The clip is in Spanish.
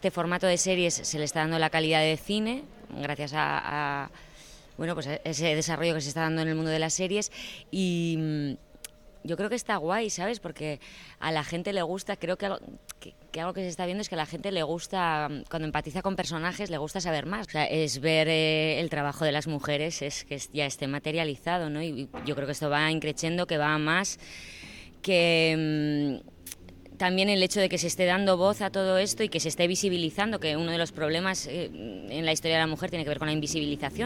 este formato de series se le está dando la calidad de cine, gracias a pues ese desarrollo que se está dando en el mundo de las series. Y yo creo que está guay, ¿sabes? Porque a la gente le gusta, creo que algo que se está viendo es que a la gente le gusta, cuando empatiza con personajes, le gusta saber más. O sea, es ver el trabajo de las mujeres, es que ya esté materializado, ¿no? Y yo creo que esto va increciendo, que va a más, que también el hecho de que se esté dando voz a todo esto y que se esté visibilizando, que uno de los problemas en la historia de la mujer tiene que ver con la invisibilización.